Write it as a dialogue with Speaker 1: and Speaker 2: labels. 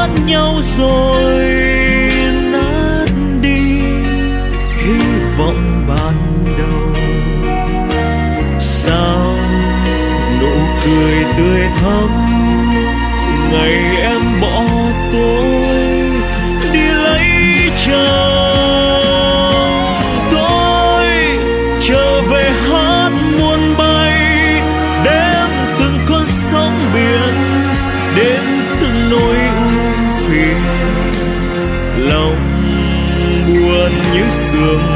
Speaker 1: mất nhau rồi nát đi hy vọng ban đầu. Sao nụ cười tươi thắm ngày em bỏ tôi đi lấy chồng. Tôi trở về hát muôn bay, đêm từng con sóng biển, đêm từng nỗi ưu phiền, lòng buồn như sương